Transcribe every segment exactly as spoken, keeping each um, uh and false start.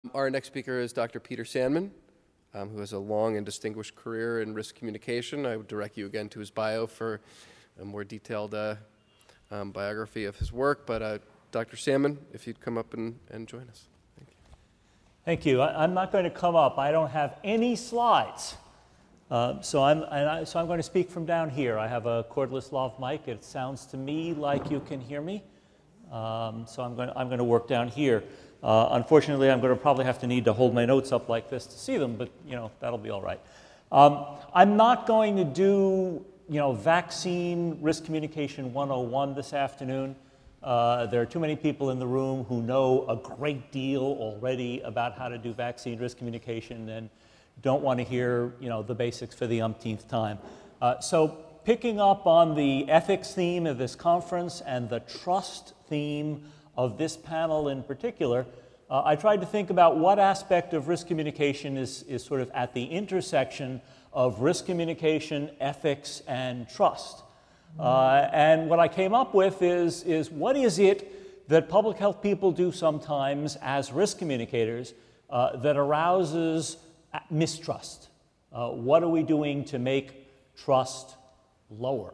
Our next speaker is Doctor Peter Sandman, um, who has a long and distinguished career in risk communication. I would direct you again to his bio for a more detailed uh, um, biography of his work. But uh, Doctor Sandman, if you'd come up and, and join us. Thank you. Thank you. I, I'm not going to come up. I don't have any slides. Uh, so, I'm, and I, so I'm going to speak from down here. I have a cordless lav mic. It sounds to me like you can hear me. Um, so I'm going, to, I'm going to work down here. Uh, unfortunately, I'm going to probably have to need to hold my notes up like this to see them, but you know that'll be all right. Um, I'm not going to do you know vaccine risk communication one oh one this afternoon. Uh, there are too many people in the room who know a great deal already about how to do vaccine risk communication and don't want to hear you know the basics for the umpteenth time. Uh, so picking up on the ethics theme of this conference and the trust theme of this panel in particular, uh, I tried to think about what aspect of risk communication is, is sort of at the intersection of risk communication, ethics, and trust. Uh, and what I came up with is, is what is it that public health people do sometimes as risk communicators uh, that arouses mistrust? Uh, what are we doing to make trust lower?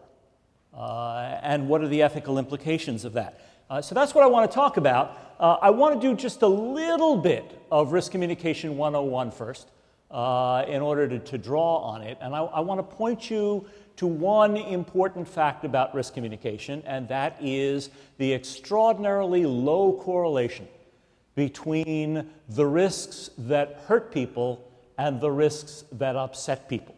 Uh, and what are the ethical implications of that? Uh, so that's what I want to talk about. Uh, I want to do just a little bit of Risk Communication one oh one first uh, in order to, to draw on it. And I, I want to point you to one important fact about risk communication, and that is the extraordinarily low correlation between the risks that hurt people and the risks that upset people.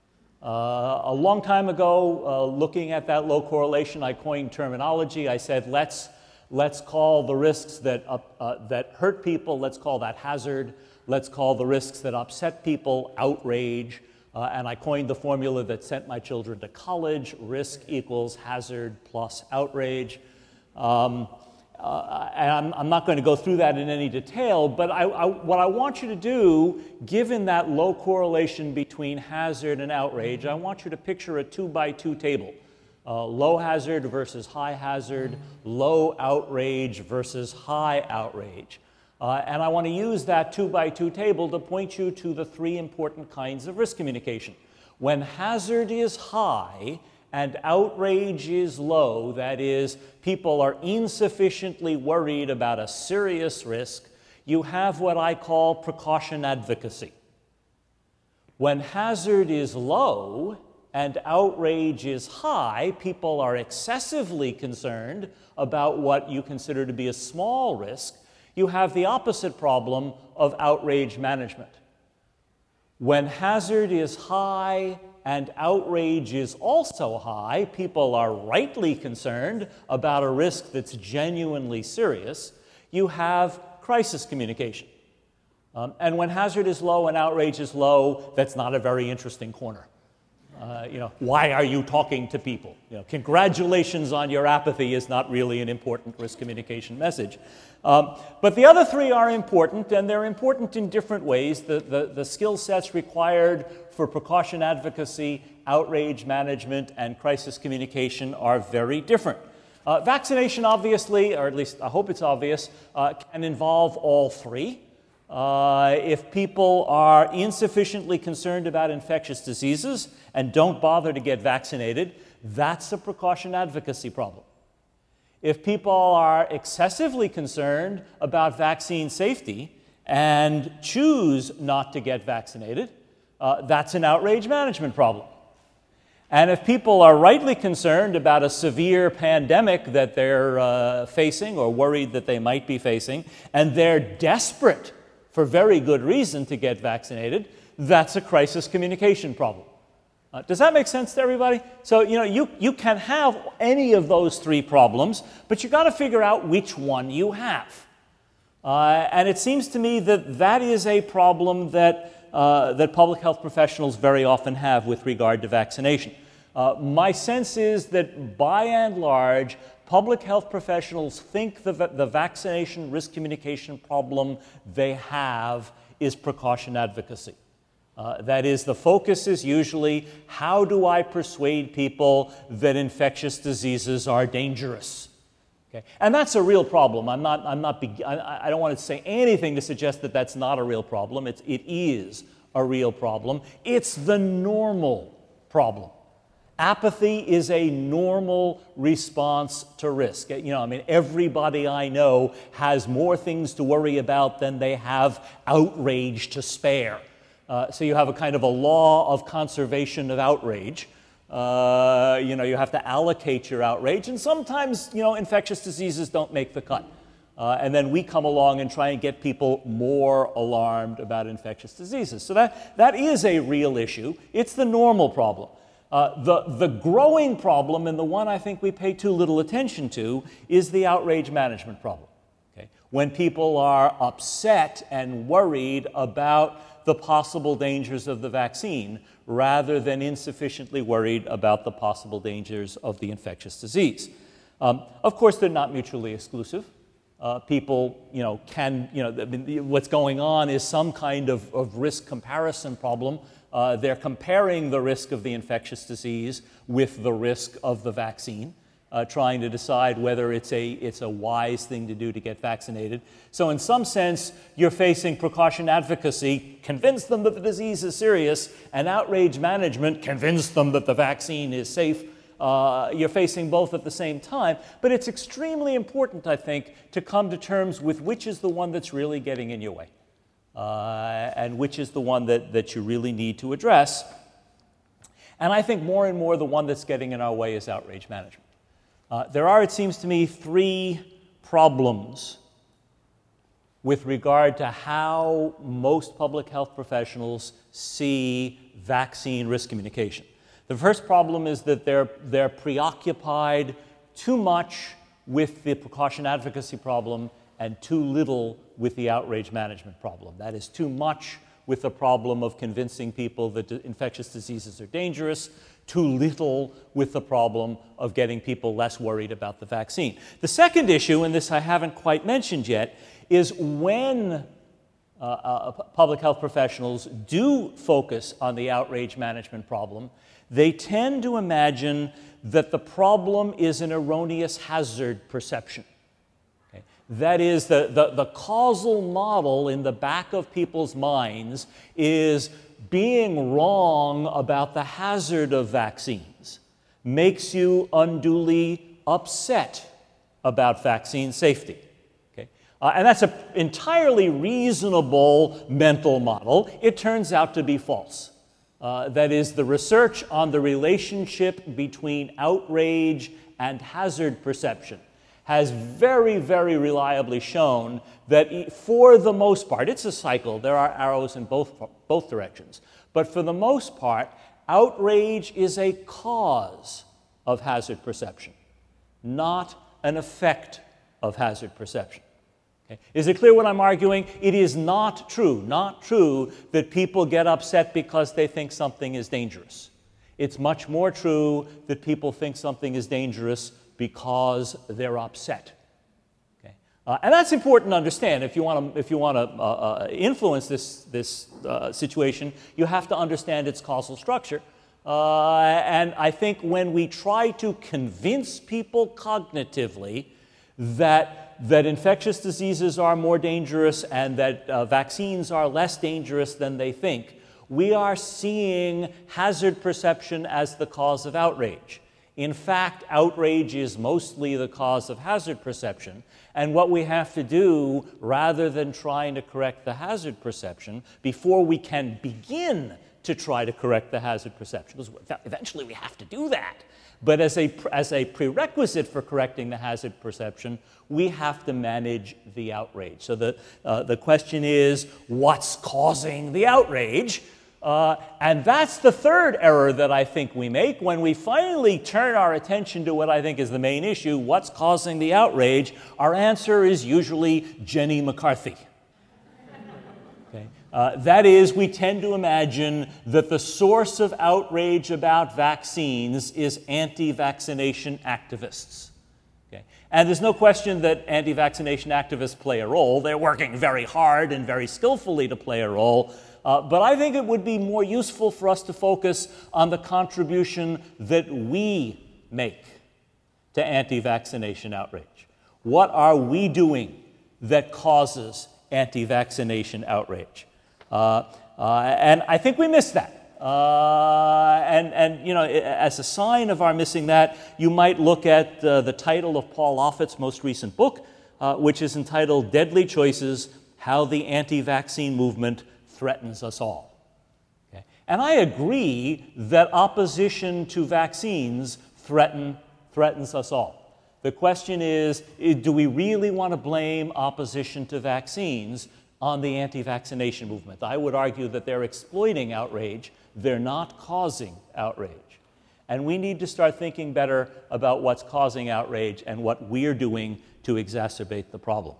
Uh, a long time ago, uh, looking at that low correlation, I coined terminology. I said, let's Let's call the risks that, uh, uh, that hurt people, let's call that hazard. Let's call the risks that upset people outrage. Uh, and I coined the formula that sent my children to college: risk equals hazard plus outrage. Um, uh, and I'm, I'm not going to go through that in any detail, but I, I, what I want you to do, given that low correlation between hazard and outrage, I want you to picture a two by two table. Uh, low hazard versus high hazard, low outrage versus high outrage. Uh, and I want to use that two by two table to point you to the three important kinds of risk communication. When hazard is high and outrage is low, that is, people are insufficiently worried about a serious risk, you have what I call precaution advocacy. When hazard is low and outrage is high, people are excessively concerned about what you consider to be a small risk, you have the opposite problem of outrage management. When hazard is high and outrage is also high, people are rightly concerned about a risk that's genuinely serious, you have crisis communication. Um, and when hazard is low and outrage is low, that's not a very interesting corner. Uh, you know, why are you talking to people? You know, congratulations on your apathy is not really an important risk communication message. Um, but the other three are important, and they're important in different ways. The, the, the skill sets required for precaution advocacy, outrage management, and crisis communication are very different. Uh, vaccination, obviously, or at least I hope it's obvious, uh, can involve all three. Uh, if people are insufficiently concerned about infectious diseases and don't bother to get vaccinated, that's a precaution advocacy problem. If people are excessively concerned about vaccine safety and choose not to get vaccinated, uh, that's an outrage management problem. And if people are rightly concerned about a severe pandemic that they're uh, facing or worried that they might be facing, and they're desperate for very good reason to get vaccinated, that's a crisis communication problem. Uh, does that make sense to everybody? So, you know, you, you can have any of those three problems, but you've got to figure out which one you have. Uh, and it seems to me that that is a problem that, uh, that public health professionals very often have with regard to vaccination. Uh, my sense is that by and large, public health professionals think the, the vaccination risk communication problem they have is precaution advocacy. Uh, that is, the focus is usually, how do I persuade people that infectious diseases are dangerous? Okay? And that's a real problem. I'm not, I'm not be- I, I don't want to say anything to suggest that that's not a real problem. It's, it is a real problem. It's the normal problem. Apathy is a normal response to risk. You know, I mean, everybody I know has more things to worry about than they have outrage to spare. Uh, so you have a kind of a law of conservation of outrage. Uh, you know, you have to allocate your outrage, and sometimes, you know, infectious diseases don't make the cut. Uh, and then we come along and try and get people more alarmed about infectious diseases. So that, that is a real issue. It's the normal problem. Uh, the, the growing problem, and the one I think we pay too little attention to, is the outrage management problem. Okay? When people are upset and worried about the possible dangers of the vaccine, rather than insufficiently worried about the possible dangers of the infectious disease. Um, of course, they're not mutually exclusive. Uh, people, you know, can, you know, I mean, what's going on is some kind of, of risk comparison problem. Uh, they're comparing the risk of the infectious disease with the risk of the vaccine, uh, trying to decide whether it's a, it's a wise thing to do to get vaccinated. So in some sense, you're facing precaution advocacy, convince them that the disease is serious, and outrage management, convince them that the vaccine is safe. Uh, you're facing both at the same time, but it's extremely important, I think, to come to terms with which is the one that's really getting in your way, uh, and which is the one that, that you really need to address. And I think more and more the one that's getting in our way is outrage management. Uh, there are, it seems to me, three problems with regard to how most public health professionals see vaccine risk communication. The first problem is that they're, they're preoccupied too much with the precaution advocacy problem and too little with the outrage management problem. That is, too much with the problem of convincing people that infectious diseases are dangerous, too little with the problem of getting people less worried about the vaccine. The second issue, and this I haven't quite mentioned yet, is when uh, uh, public health professionals do focus on the outrage management problem, they tend to imagine that the problem is an erroneous hazard perception. Okay? That is, the, the, the causal model in the back of people's minds is being wrong about the hazard of vaccines makes you unduly upset about vaccine safety. Okay? Uh, and that's an entirely reasonable mental model. It turns out to be false. Uh, that is, the research on the relationship between outrage and hazard perception has very, very reliably shown that for the most part, it's a cycle, there are arrows in both, both directions, but for the most part, outrage is a cause of hazard perception, not an effect of hazard perception. Okay. Is it clear what I'm arguing? It is not true, not true that people get upset because they think something is dangerous. It's much more true that people think something is dangerous because they're upset. Okay. Uh, and that's important to understand. If you want to, if you want to uh, uh, influence this, this uh, situation, you have to understand its causal structure. Uh, and I think when we try to convince people cognitively that that infectious diseases are more dangerous and that uh, vaccines are less dangerous than they think, we are seeing hazard perception as the cause of outrage. In fact, outrage is mostly the cause of hazard perception, and what we have to do, rather than trying to correct the hazard perception, before we can begin to try to correct the hazard perception, because eventually we have to do that, but as a, as a prerequisite for correcting the hazard perception, we have to manage the outrage. So the, uh, the question is, what's causing the outrage? Uh, and that's the third error that I think we make. When we finally turn our attention to what I think is the main issue, what's causing the outrage, our answer is usually Jenny McCarthy. Okay. Uh, that is, we tend to imagine that the source of outrage about vaccines is anti-vaccination activists. Okay. And there's no question that anti-vaccination activists play a role. They're working very hard and very skillfully to play a role. Uh, but I think it would be more useful for us to focus on the contribution that we make to anti-vaccination outrage. What are we doing that causes anti-vaccination outrage? Uh, uh, and I think we missed that. Uh, and, and, you know, as a sign of our missing that, you might look at uh, the title of Paul Offit's most recent book, uh, which is entitled Deadly Choices, How the Anti-Vaccine Movement Threatens Us All. Okay? And I agree that opposition to vaccines threaten, threatens us all. The question is, do we really want to blame opposition to vaccines on the anti-vaccination movement? I would argue that they're exploiting outrage. They're not causing outrage. And we need to start thinking better about what's causing outrage and what we're doing to exacerbate the problem.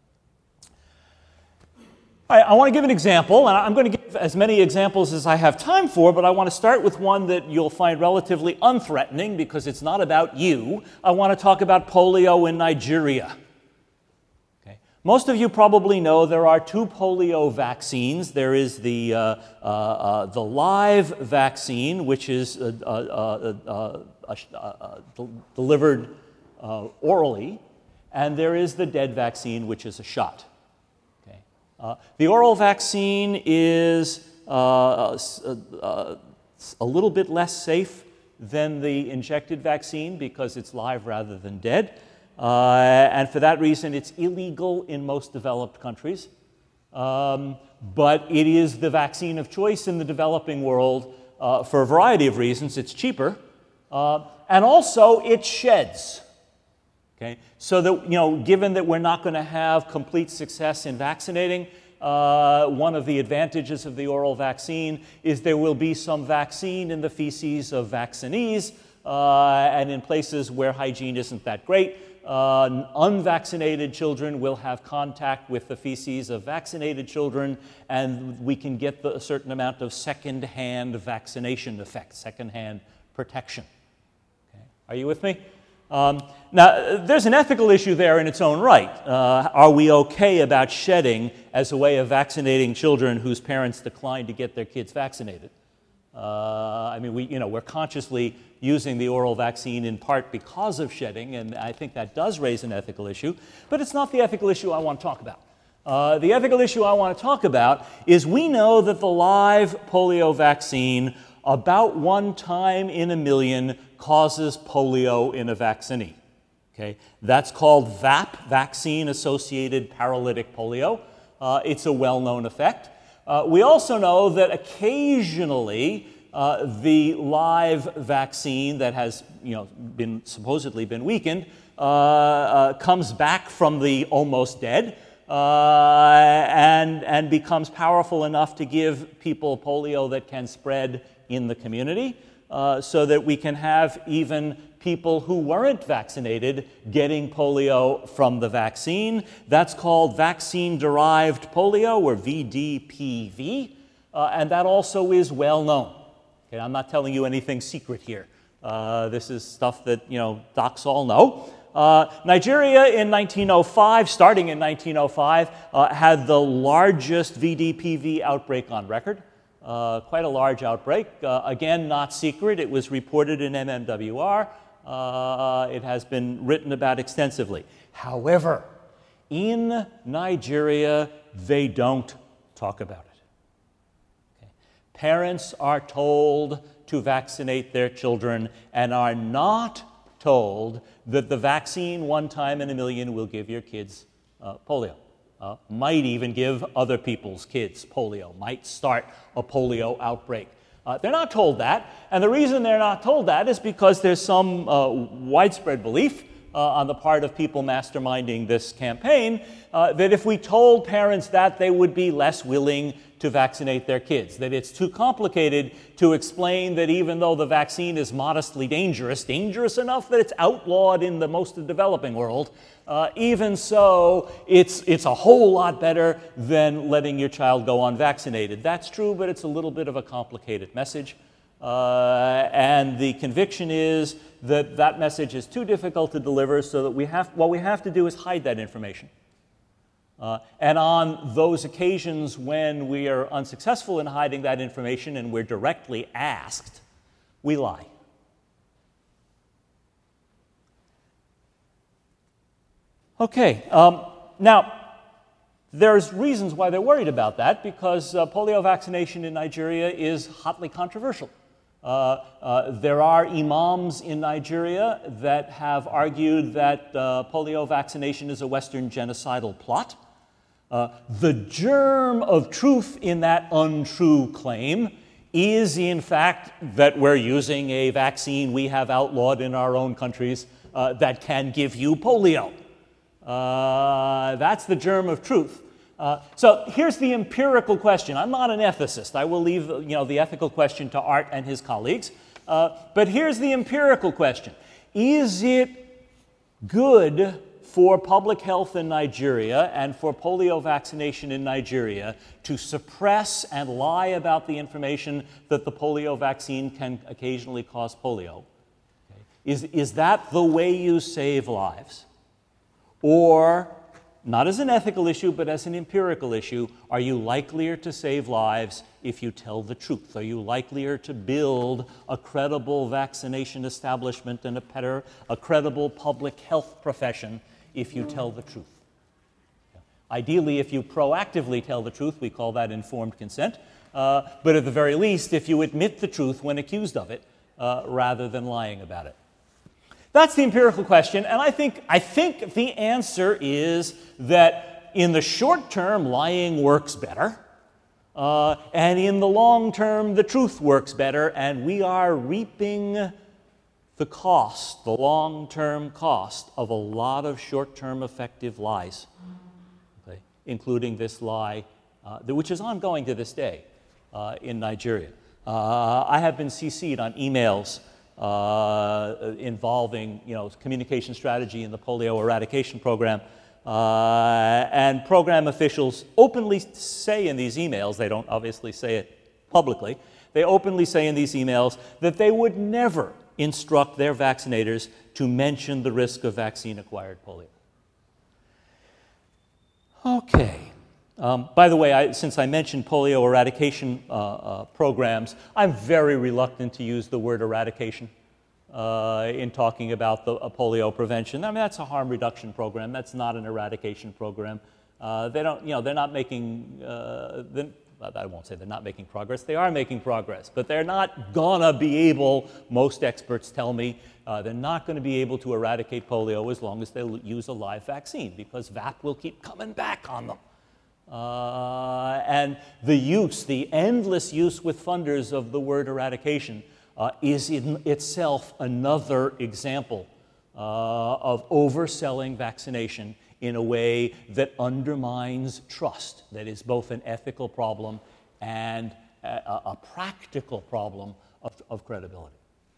I, I want to give an example, and I'm going to give as many examples as I have time for, but I want to start with one that you'll find relatively unthreatening because it's not about you. I want to talk about polio in Nigeria. Most of you probably know there are two polio vaccines. There is the, uh, uh, uh, the live vaccine, which is uh, uh, uh, uh, uh, delivered uh, orally, and there is the dead vaccine, which is a shot. Okay. Uh, the oral vaccine is uh, uh, a little bit less safe than the injected vaccine because it's live rather than dead. Uh, and for that reason, it's illegal in most developed countries. Um, but it is the vaccine of choice in the developing world uh, for a variety of reasons. It's cheaper, uh, and also it sheds. Okay, so that, you know, given that we're not going to have complete success in vaccinating, uh, one of the advantages of the oral vaccine is there will be some vaccine in the feces of vaccinees, uh, and in places where hygiene isn't that great, Uh, unvaccinated children will have contact with the feces of vaccinated children, and we can get the, a certain amount of second-hand vaccination effect, second-hand protection. Okay. Are you with me? Um, now, there's an ethical issue there in its own right. Uh, are we okay about shedding as a way of vaccinating children whose parents decline to get their kids vaccinated? Uh, I mean, we, you know, we're consciously using the oral vaccine in part because of shedding, and I think that does raise an ethical issue, but it's not the ethical issue I want to talk about. Uh, the ethical issue I want to talk about is we know that the live polio vaccine, about one time in a million, causes polio in a vaccinee. Okay? That's called V A P, vaccine-associated paralytic polio. Uh, it's a well-known effect. Uh, we also know that occasionally uh, the live vaccine that has, you know, been supposedly been weakened uh, uh, comes back from the almost dead uh, and, and becomes powerful enough to give people polio that can spread in the community, uh, so that we can have even people who weren't vaccinated getting polio from the vaccine. That's called vaccine-derived polio, or V D P V, uh, and that also is well known. Okay, I'm not telling you anything secret here. Uh, this is stuff that, you know, docs all know. Uh, Nigeria in nineteen oh five, starting in nineteen oh five, uh, had the largest V D P V outbreak on record. Uh, quite a large outbreak. Uh, again, not secret. It was reported in M M W R. Uh, it has been written about extensively. However, in Nigeria, they don't talk about it. Okay. Parents are told to vaccinate their children and are not told that the vaccine one time in a million will give your kids uh, polio. Uh, might even give other people's kids polio, might start a polio outbreak. Uh, they're not told that, and the reason they're not told that is because there's some uh, widespread belief uh, on the part of people masterminding this campaign uh, that if we told parents that, they would be less willing to vaccinate their kids, that it's too complicated to explain that even though the vaccine is modestly dangerous, dangerous enough that it's outlawed in the most of the developing world, Uh, even so, it's, it's a whole lot better than letting your child go unvaccinated. That's true, but it's a little bit of a complicated message. Uh, and the conviction is that that message is too difficult to deliver, so that we have, what we have to do is hide that information. Uh, and on those occasions when we are unsuccessful in hiding that information and we're directly asked, we lie. Okay, um, now, there's reasons why they're worried about that, because uh, polio vaccination in Nigeria is hotly controversial. Uh, uh, there are imams in Nigeria that have argued that uh, polio vaccination is a Western genocidal plot. Uh, the germ of truth in that untrue claim is, in fact, that we're using a vaccine we have outlawed in our own countries uh, that can give you polio. Uh, that's the germ of truth. Uh, so here's the empirical question. I'm not an ethicist. I will leave you know, the ethical question to Art and his colleagues. Uh, but here's the empirical question. Is it good for public health in Nigeria and for polio vaccination in Nigeria to suppress and lie about the information that the polio vaccine can occasionally cause polio? Okay. Is, is that the way you save lives? Or, not as an ethical issue, but as an empirical issue, are you likelier to save lives if you tell the truth? Are you likelier to build a credible vaccination establishment and a, better, a credible public health profession if you tell the truth? Ideally, if you proactively tell the truth, we call that informed consent. Uh, but at the very least, if you admit the truth when accused of it, uh, rather than lying about it. That's the empirical question, and I think, I think the answer is that in the short term, lying works better, uh, and in the long term, the truth works better, and we are reaping the cost, the long-term cost of a lot of short-term effective lies, okay, including this lie, uh, which is ongoing to this day uh, in Nigeria. Uh, I have been C C'd on emails Uh, involving, you know, communication strategy in the polio eradication program. Uh, and program officials openly say in these emails, they don't obviously say it publicly, they openly say in these emails that they would never instruct their vaccinators to mention the risk of vaccine-acquired polio. Okay. Um, by the way, I, since I mentioned polio eradication uh, uh, programs, I'm very reluctant to use the word eradication uh, in talking about the uh, polio prevention. I mean, that's a harm reduction program. That's not an eradication program. Uh, they don't, you know, they're not making. Uh, the, I won't say they're not making progress. They are making progress, but they're not gonna be able. Most experts tell me uh, they're not going to be able to eradicate polio as long as they use a live vaccine, because V A P will keep coming back on them. Uh, and the use, the endless use with funders of the word eradication uh, is in itself another example uh, of overselling vaccination in a way that undermines trust, that is both an ethical problem and a, a practical problem of, of credibility.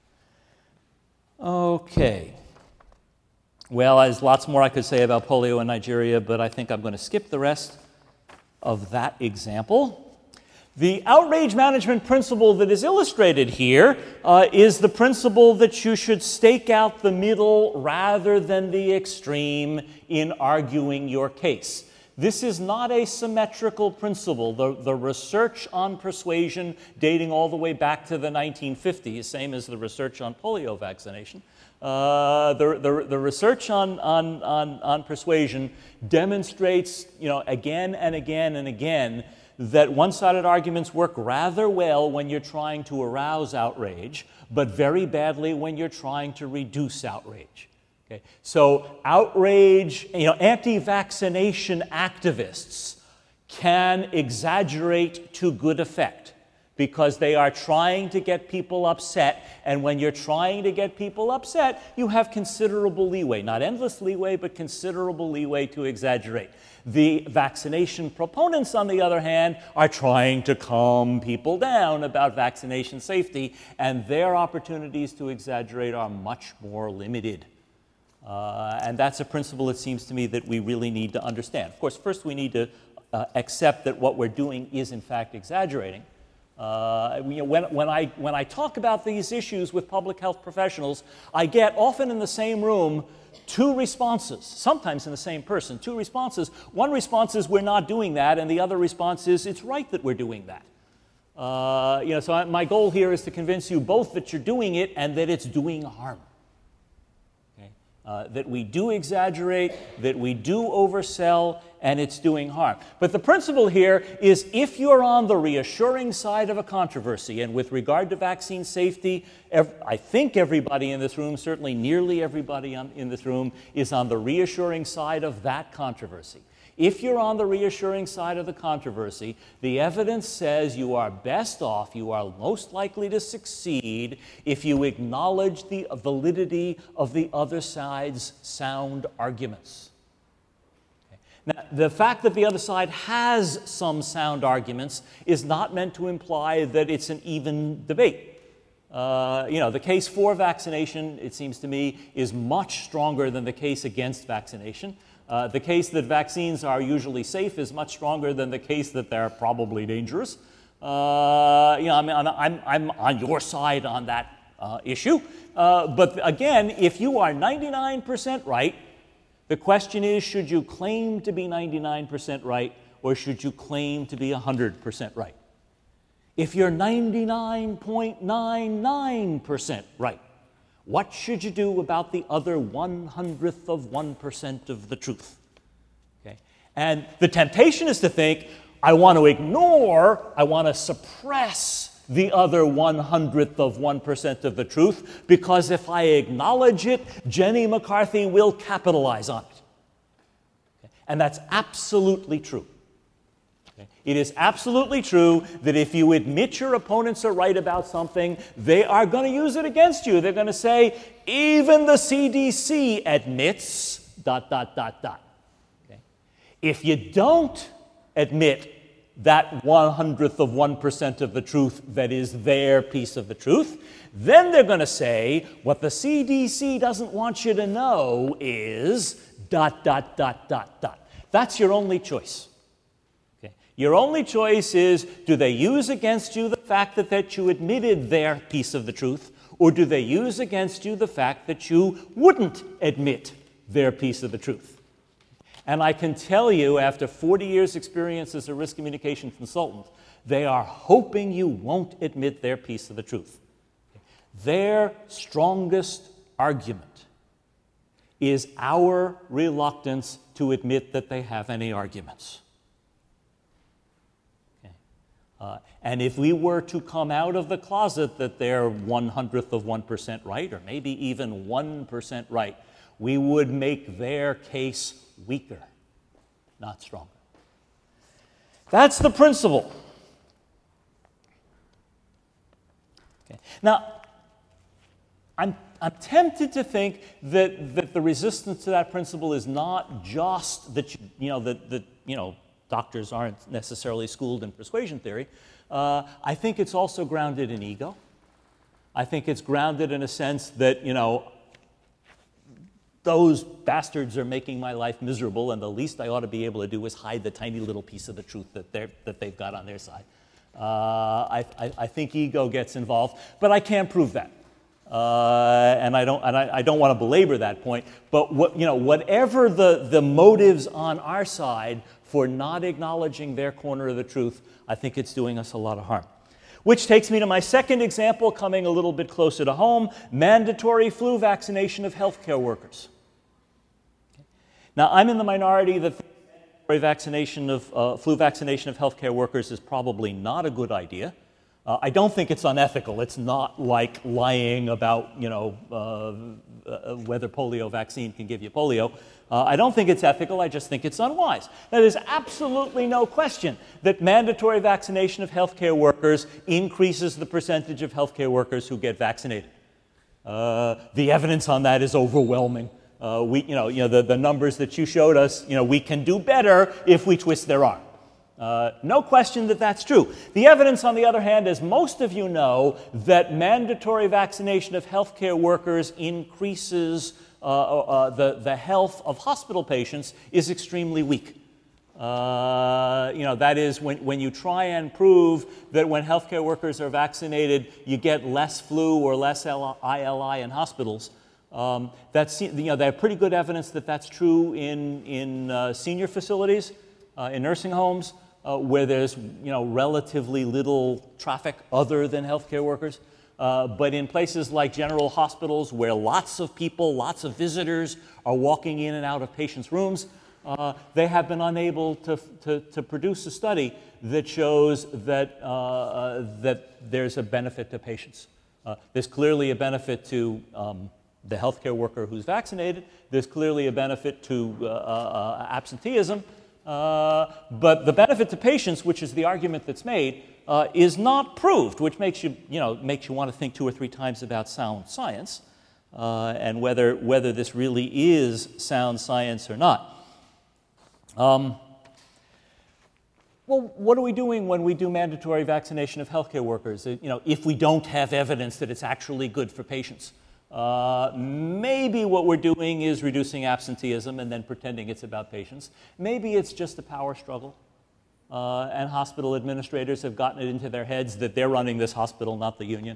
Okay. Well, there's lots more I could say about polio in Nigeria, but I think I'm going to skip the rest of that example. The outrage management principle that is illustrated here uh, is the principle that you should stake out the middle rather than the extreme in arguing your case. This is not a symmetrical principle. The, the research on persuasion dating all the way back to the nineteen fifties, same as the research on polio vaccination, Uh, the, the, the research on, on, on, on persuasion demonstrates, you know, again and again and again that one-sided arguments work rather well when you're trying to arouse outrage, but very badly when you're trying to reduce outrage. Okay? So outrage, you know, anti-vaccination activists can exaggerate to good effect, because they are trying to get people upset, and when you're trying to get people upset, you have considerable leeway, not endless leeway, but considerable leeway to exaggerate. The vaccination proponents, on the other hand, are trying to calm people down about vaccination safety, and their opportunities to exaggerate are much more limited. Uh, and that's a principle, it seems to me, that we really need to understand. Of course, first we need to uh, accept that what we're doing is, in fact, exaggerating. Uh, you know, when, when, I, when I talk about these issues with public health professionals, I get often in the same room two responses, sometimes in the same person, two responses. One response is, we're not doing that, and the other response is, it's right that we're doing that. Uh, you know, so I, my goal here is to convince you both that you're doing it and that it's doing harm. Okay? Uh, that we do exaggerate, that we do oversell, and it's doing harm. But the principle here is if you're on the reassuring side of a controversy, and with regard to vaccine safety, ev- I think everybody in this room, certainly nearly everybody on, in this room, is on the reassuring side of that controversy. If you're on the reassuring side of the controversy, the evidence says you are best off, you are most likely to succeed if you acknowledge the validity of the other side's sound arguments. Okay. Now, the fact that the other side has some sound arguments is not meant to imply that it's an even debate. Uh, you know, the case for vaccination, it seems to me, is much stronger than the case against vaccination. Uh, the case that vaccines are usually safe is much stronger than the case that they're probably dangerous. Uh, you know, I mean, I'm, I'm, I'm on your side on that uh, issue. Uh, but again, if you are ninety-nine percent right, the question is, should you claim to be ninety-nine percent right, or should you claim to be one hundred percent right? If you're ninety-nine point nine nine percent right, what should you do about the other one hundredth of one percent of the truth? Okay? And the temptation is to think, I want to ignore, I want to suppress the other one hundredth of one percent of the truth, because if I acknowledge it, Jenny McCarthy will capitalize on it. Okay? And that's absolutely true. It is absolutely true that if you admit your opponents are right about something, they are going to use it against you. They're going to say, even the C D C admits, dot, dot, dot, dot. Okay? If you don't admit that one hundredth of one percent of the truth that is their piece of the truth, then they're going to say, what the C D C doesn't want you to know is, dot, dot, dot, dot, dot. That's your only choice. Your only choice is, do they use against you the fact that, that you admitted their piece of the truth, or do they use against you the fact that you wouldn't admit their piece of the truth? And I can tell you, after forty years' experience as a risk communication consultant, they are hoping you won't admit their piece of the truth. Their strongest argument is our reluctance to admit that they have any arguments. Uh, and if we were to come out of the closet that they're one hundredth of one percent right, or maybe even one percent right, we would make their case weaker, not stronger. That's the principle. Okay. Now, I'm, I'm tempted to think that, that the resistance to that principle is not just that, you, you know, that, that, you know, doctors aren't necessarily schooled in persuasion theory. Uh, I think it's also grounded in ego. I think it's grounded in a sense that, you know, those bastards are making my life miserable, and the least I ought to be able to do is hide the tiny little piece of the truth that, they're, that they've got on their side. Uh, I, I, I think ego gets involved, but I can't prove that. Uh, and I don't, and I, I don't want to belabor that point. But what, you know, whatever the, the motives on our side for not acknowledging their corner of the truth, I think it's doing us a lot of harm. Which takes me to my second example, coming a little bit closer to home: mandatory flu vaccination of healthcare workers. Okay. Now, I'm in the minority that mandatory vaccination of uh, flu vaccination of healthcare workers is probably not a good idea. Uh, I don't think it's unethical. It's not like lying about, you know, uh, uh, whether polio vaccine can give you polio. Uh, I don't think it's ethical. I just think it's unwise. Now, there's absolutely no question that mandatory vaccination of healthcare workers increases the percentage of healthcare workers who get vaccinated. Uh, the evidence on that is overwhelming. Uh, we, you know, you know the, the numbers that you showed us, you know, we can do better if we twist their arm. Uh, no question that that's true. The evidence, on the other hand, as most of you know, that mandatory vaccination of healthcare workers increases uh, uh, the, the health of hospital patients is extremely weak. Uh, you know, that is, when, when you try and prove that when healthcare workers are vaccinated, you get less flu or less I L I in hospitals. Um, that's, you know, they have pretty good evidence that that's true in, in uh, senior facilities, uh, in nursing homes, Uh, where there's, you know, relatively little traffic other than healthcare workers. Uh, but in places like general hospitals where lots of people, lots of visitors are walking in and out of patients' rooms, uh, they have been unable to, to, to produce a study that shows that, uh, that there's a benefit to patients. Uh, there's clearly a benefit to um, the healthcare worker who's vaccinated. There's clearly a benefit to uh, uh, absenteeism. Uh, but the benefit to patients, which is the argument that's made, uh, is not proved, which makes you, you know, makes you want to think two or three times about sound science uh, and whether, whether this really is sound science or not. Um, well, what are we doing when we do mandatory vaccination of healthcare workers? You know, if we don't have evidence that it's actually good for patients? Uh, maybe what we're doing is reducing absenteeism and then pretending it's about patients. Maybe it's just a power struggle. Uh, and hospital administrators have gotten it into their heads that they're running this hospital, not the union.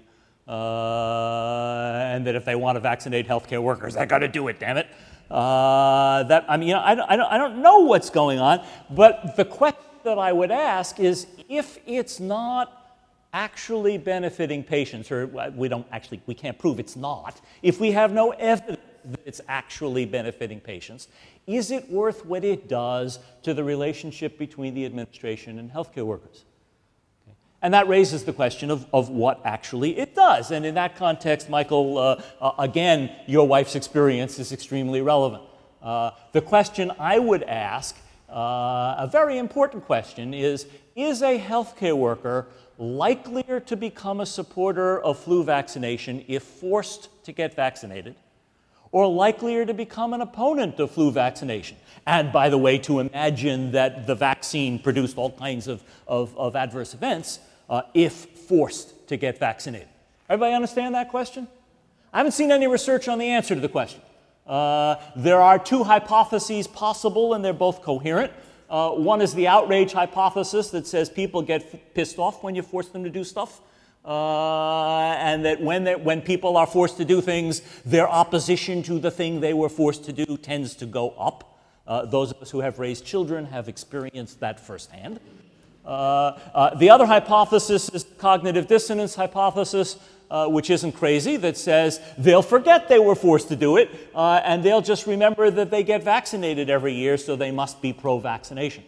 Uh, and that if they want to vaccinate healthcare workers, they've got to do it, damn it. Uh, that, I mean, you know, I, don't, I, don't, I don't know what's going on, but the question that I would ask is if it's not actually benefiting patients, or we don't actually, we can't prove it's not, if we have no evidence that it's actually benefiting patients, is it worth what it does to the relationship between the administration and healthcare workers? Okay. And that raises the question of, of what actually it does. And in that context, Michael, uh, uh, again, your wife's experience is extremely relevant. Uh, the question I would ask, uh, a very important question, is, is a healthcare worker likelier to become a supporter of flu vaccination if forced to get vaccinated, or likelier to become an opponent of flu vaccination? And by the way, to imagine that the vaccine produced all kinds of, of, of adverse events uh, if forced to get vaccinated. Everybody understand that question? I haven't seen any research on the answer to the question. Uh, there are two hypotheses possible, and they're both coherent. Uh, one is the outrage hypothesis that says people get f- pissed off when you force them to do stuff, uh, and that when, when people are forced to do things, their opposition to the thing they were forced to do tends to go up. Uh, those of us who have raised children have experienced that firsthand. Uh, uh, the other hypothesis is the cognitive dissonance hypothesis, uh, which isn't crazy, that says they'll forget they were forced to do it, uh, and they'll just remember that they get vaccinated every year, so they must be pro-vaccination.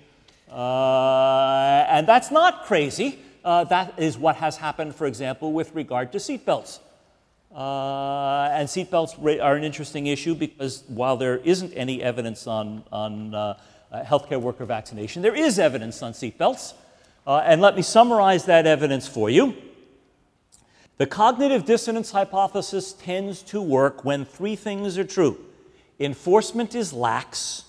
Uh, and that's not crazy. Uh, that is what has happened, for example, with regard to seatbelts. Uh, and seatbelts are an interesting issue because while there isn't any evidence on, on uh, uh, healthcare worker vaccination, there is evidence on seatbelts. Uh, and let me summarize that evidence for you. The cognitive dissonance hypothesis tends to work when three things are true. Enforcement is lax,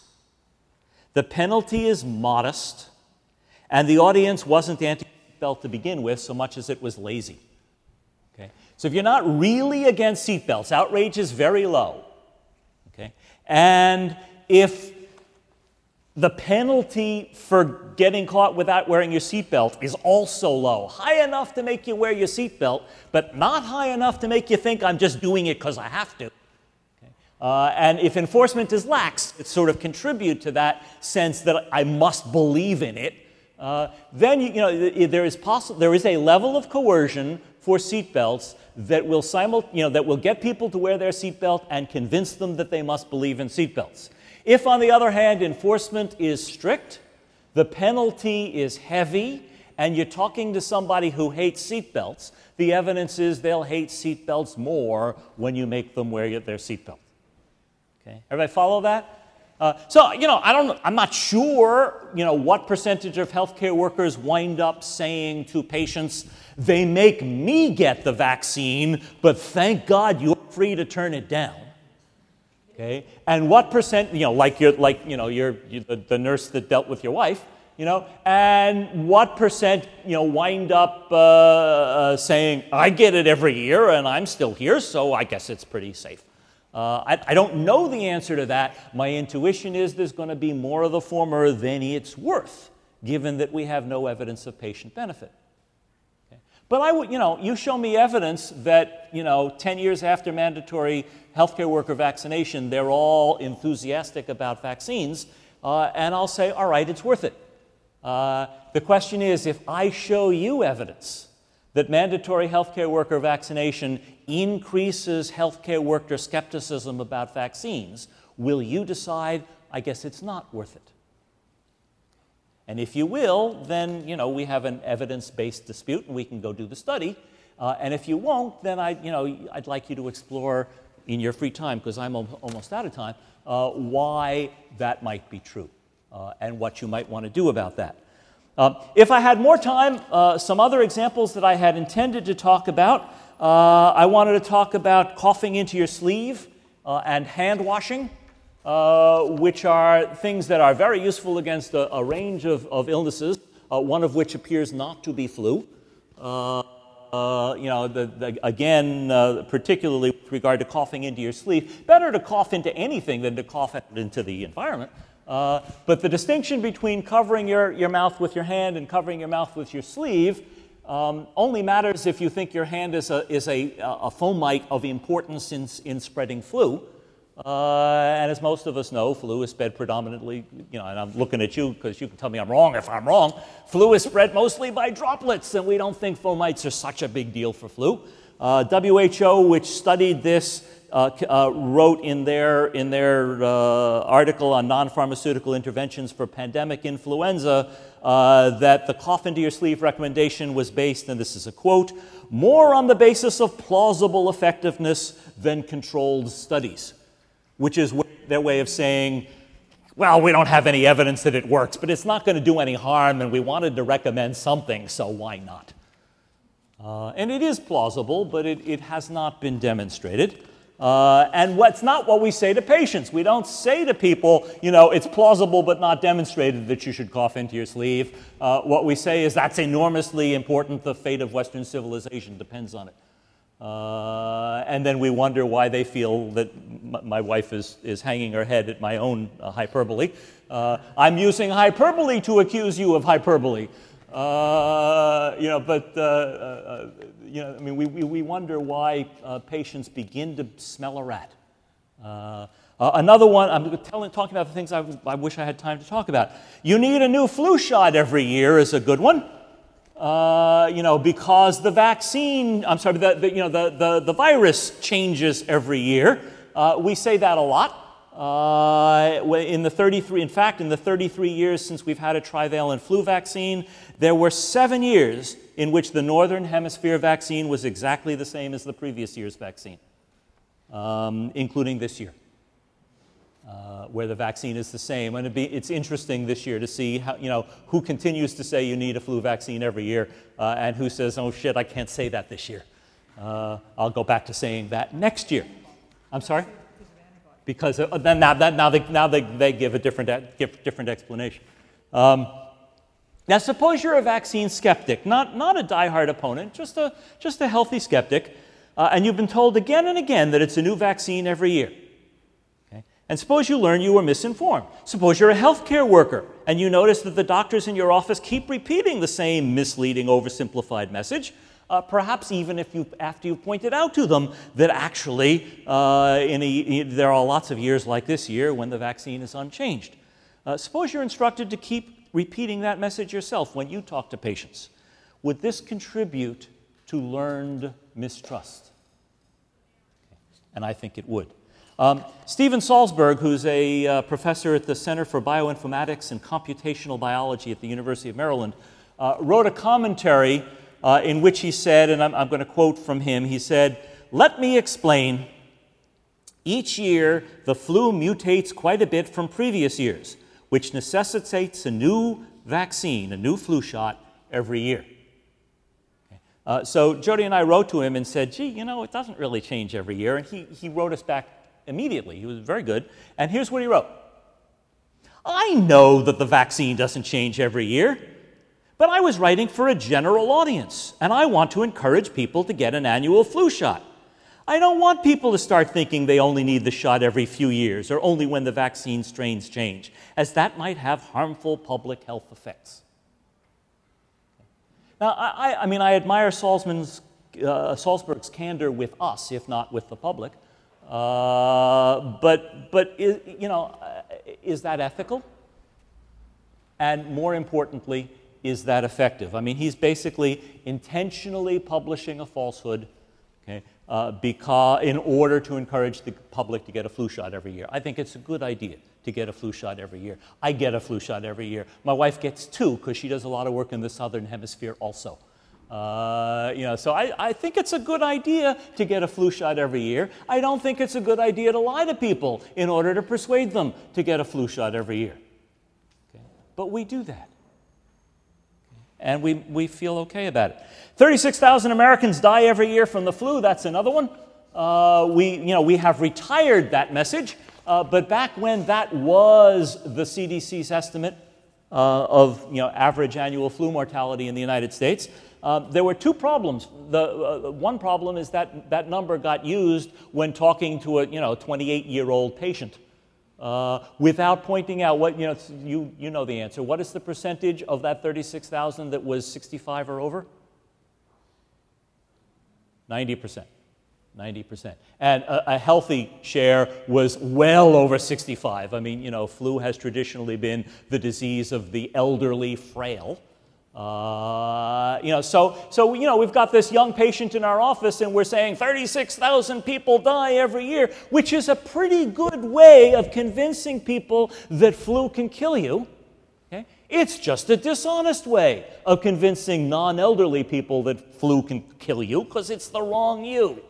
the penalty is modest, and the audience wasn't anti-seatbelt to begin with so much as it was lazy. Okay? So if you're not really against seatbelts, outrage is very low. Okay? And if the penalty for getting caught without wearing your seatbelt is also low, high enough to make you wear your seatbelt, but not high enough to make you think I'm just doing it because I have to. Okay. Uh, and if enforcement is lax, it sort of contribute to that sense that I must believe in it. Uh, then you, you know there is possible there is a level of coercion for seatbelts that will simul- you know that will get people to wear their seatbelt and convince them that they must believe in seatbelts. If, on the other hand, enforcement is strict, the penalty is heavy, and you're talking to somebody who hates seatbelts, the evidence is they'll hate seatbelts more when you make them wear their seatbelt. Okay, everybody follow that? Uh, so, you know, I don't, I'm not sure, you know, what percentage of healthcare workers wind up saying to patients, they make me get the vaccine, but thank God you're free to turn it down. Okay, and what percent, you know, like you're, like, you know, you're, you're the, the nurse that dealt with your wife, you know, and what percent, you know, wind up uh, uh, saying, I get it every year and I'm still here, so I guess it's pretty safe. Uh, I, I don't know the answer to that. My intuition is there's going to be more of the former than it's worth, given that we have no evidence of patient benefit. Okay. But I would, you know, you show me evidence that, you know, ten years after mandatory healthcare worker vaccination, they're all enthusiastic about vaccines, uh, and I'll say, all right, it's worth it. Uh, the question is, if I show you evidence that mandatory healthcare worker vaccination increases healthcare worker skepticism about vaccines, will you decide, I guess it's not worth it? And if you will, then, you know, we have an evidence-based dispute and we can go do the study. Uh, and if you won't, then I, you know, I'd like you to explore in your free time, because I'm al- almost out of time, uh, why that might be true uh, and what you might want to do about that. Uh, if I had more time, uh, some other examples that I had intended to talk about, uh, I wanted to talk about coughing into your sleeve uh, and hand washing, uh, which are things that are very useful against a, a range of, of illnesses, uh, one of which appears not to be flu. Uh, Uh, you know, the, the, again, uh, particularly with regard to coughing into your sleeve, better to cough into anything than to cough into the environment. Uh, but the distinction between covering your, your mouth with your hand and covering your mouth with your sleeve um, only matters if you think your hand is a, is a, a fomite of importance in, in spreading flu. Uh, and as most of us know, flu is spread predominantly, you know, and I'm looking at you because you can tell me I'm wrong if I'm wrong. Flu is spread mostly by droplets, and we don't think fomites are such a big deal for flu. Uh, W H O, which studied this, uh, uh, wrote in their, in their uh, article on non-pharmaceutical interventions for pandemic influenza uh, that the cough into your sleeve recommendation was based, and this is a quote, more on the basis of plausible effectiveness than controlled studies, which is their way of saying, well, we don't have any evidence that it works, but it's not going to do any harm, and we wanted to recommend something, so why not? Uh, and it is plausible, but it, it has not been demonstrated. Uh, and what's not what we say to patients. We don't say to people, you know, it's plausible but not demonstrated that you should cough into your sleeve. Uh, what we say is that's enormously important. The fate of Western civilization depends on it. Uh, and then we wonder why they feel that m- my wife is, is hanging her head at my own uh, hyperbole. Uh, I'm using hyperbole to accuse you of hyperbole. Uh, you know, but, uh, uh, you know, I mean, we, we, we wonder why uh, patients begin to smell a rat. Uh, uh, another one, I'm telling, talking about the things I, I wish I had time to talk about. You need a new flu shot every year is a good one. Uh, you know, because the vaccine, I'm sorry, the, the, you know, the, the, the virus changes every year. Uh, we say that a lot. Uh, in the thirty-three, in fact, in the thirty-three years since we've had a trivalent flu vaccine, there were seven years in which the Northern Hemisphere vaccine was exactly the same as the previous year's vaccine, um, including this year. Uh, where the vaccine is the same. And it'd be, it's interesting this year to see how, you know, who continues to say you need a flu vaccine every year uh, and who says, oh shit, I can't say that this year. Uh, I'll go back to saying that next year. I'm sorry? Because uh, then now, that, now, they, now they, they give a different, give different explanation. Um, now suppose you're a vaccine skeptic, not, not a diehard opponent, just a, just a healthy skeptic, uh, and you've been told again and again that it's a new vaccine every year. And suppose you learn you were misinformed. Suppose you're a healthcare worker and you notice that the doctors in your office keep repeating the same misleading, oversimplified message, uh, perhaps even if you, after you've pointed out to them that actually uh, in a, there are lots of years like this year when the vaccine is unchanged. Uh, suppose you're instructed to keep repeating that message yourself when you talk to patients. Would this contribute to learned mistrust? And I think it would. Um, Stephen Salzberg, who's a uh, professor at the Center for Bioinformatics and Computational Biology at the University of Maryland, uh, wrote a commentary uh, in which he said, and I'm, I'm going to quote from him, he said, "Let me explain. Each year, the flu mutates quite a bit from previous years, which necessitates a new vaccine, a new flu shot, every year." Uh, so Jody and I wrote to him and said, gee, you know, it doesn't really change every year. And he, he wrote us back immediately. He was very good. And here's what he wrote. I know that the vaccine doesn't change every year, but I was writing for a general audience, and I want to encourage people to get an annual flu shot. I don't want people to start thinking they only need the shot every few years or only when the vaccine strains change, as that might have harmful public health effects. Now, I, I mean, I admire Salzman's, uh, Salzberg's candor with us, if not with the public. Uh, but, but is, you know, uh, is that ethical? And more importantly, is that effective. I mean, he's basically intentionally publishing a falsehood, okay, uh, because, in order to encourage the public to get a flu shot every year. I think it's a good idea to get a flu shot every year. I get a flu shot every year. My wife gets two because she does a lot of work in the southern hemisphere also. Uh, you know, so I, I think it's a good idea to get a flu shot every year. I don't think it's a good idea to lie to people in order to persuade them to get a flu shot every year. Okay? But we do that. And we, we feel okay about it. thirty-six thousand Americans die every year from the flu. That's another one. Uh, we, you know, we have retired that message. Uh, but back when that was the C D C's estimate uh, of you know, average annual flu mortality in the United States, uh, there were two problems. The uh, one problem is that that number got used when talking to a you know twenty-eight-year-old patient. Uh, without pointing out what, you know, you, you know the answer. What is the percentage of that thirty-six thousand that was sixty-five or over? ninety percent. ninety percent. And a, a healthy share was well over sixty-five. I mean, you know, flu has traditionally been the disease of the elderly frail. Uh, you know, so, so, you know, we've got this young patient in our office and we're saying thirty-six thousand people die every year, which is a pretty good way of convincing people that flu can kill you. Okay? It's just a dishonest way of convincing non-elderly people that flu can kill you because it's the wrong you.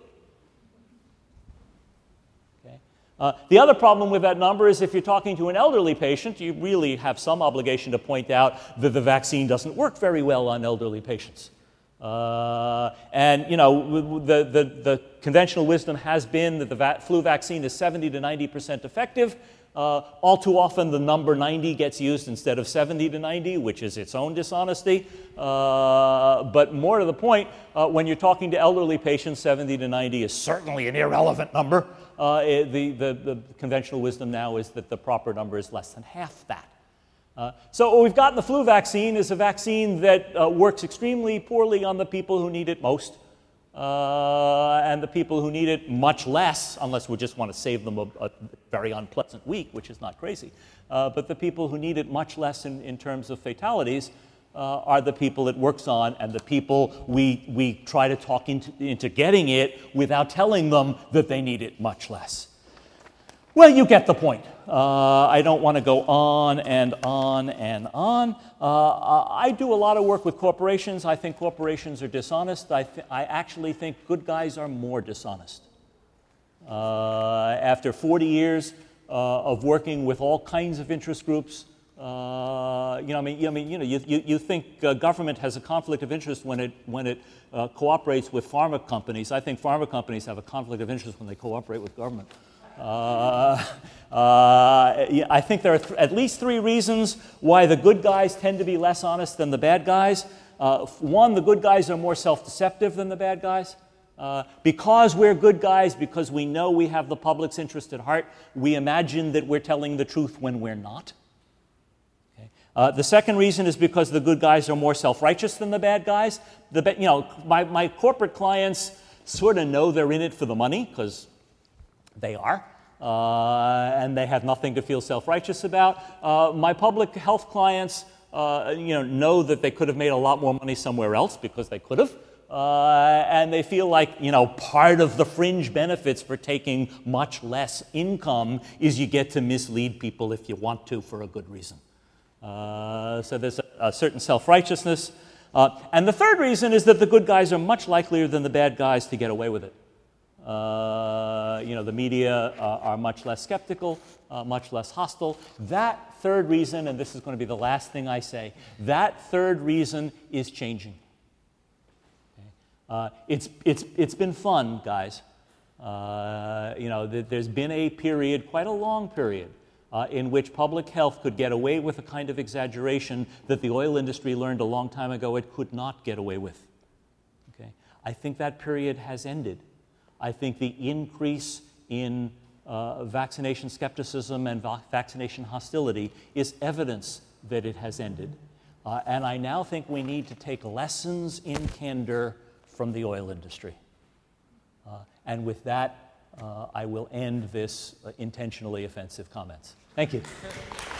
Uh, the other problem with that number is if you're talking to an elderly patient, you really have some obligation to point out that the vaccine doesn't work very well on elderly patients. Uh, and, you know, the, the, the conventional wisdom has been that the va- flu vaccine is seventy to ninety percent effective. Uh, all too often, the number ninety gets used instead of seventy to ninety, which is its own dishonesty. Uh, but more to the point, uh, when you're talking to elderly patients, seventy to ninety is certainly an irrelevant number. Uh, it, the, the, the conventional wisdom now is that the proper number is less than half that. Uh, so what we've got in the flu vaccine is a vaccine that uh, works extremely poorly on the people who need it most, uh, and the people who need it much less, unless we just want to save them a, a very unpleasant week, which is not crazy. Uh, but the people who need it much less in, in terms of fatalities uh, are the people it works on, and the people we, we try to talk into, into getting it without telling them that they need it much less. Well, you get the point. Uh, I don't want to go on and on and on. Uh, I do a lot of work with corporations. I think corporations are dishonest. I, th- I actually think good guys are more dishonest. Uh, after forty years uh, of working with all kinds of interest groups, uh, you know, I mean, I mean, you know, you, you, you think uh, government has a conflict of interest when it when it uh, cooperates with pharma companies. I think pharma companies have a conflict of interest when they cooperate with government. Uh, uh, I think there are th- at least three reasons why the good guys tend to be less honest than the bad guys. Uh, one, the good guys are more self-deceptive than the bad guys. Uh, because we're good guys, because we know we have the public's interest at heart, we imagine that we're telling the truth when we're not. Okay. Uh, the second reason is because the good guys are more self-righteous than the bad guys. The ba- you know, my, my corporate clients sort of know they're in it for the money, because they are, uh, and they have nothing to feel self-righteous about. Uh, my public health clients, uh, you know, know that they could have made a lot more money somewhere else because they could have, uh, and they feel like, you know, part of the fringe benefits for taking much less income is you get to mislead people if you want to for a good reason. Uh, so there's a, a certain self-righteousness. Uh, and the third reason is that the good guys are much likelier than the bad guys to get away with it. Uh, you know, the media uh, are much less skeptical, uh, much less hostile. That third reason, and this is going to be the last thing I say, that third reason is changing. Okay. Uh, it's, it's, it's been fun, guys. Uh, you know, th- there's been a period, quite a long period, uh, in which public health could get away with a kind of exaggeration that the oil industry learned a long time ago it could not get away with. Okay. I think that period has ended. I think the increase in uh, vaccination skepticism and va- vaccination hostility is evidence that it has ended. Uh, and I now think we need to take lessons in candor from the oil industry. Uh, and with that, uh, I will end this uh, intentionally offensive comments. Thank you.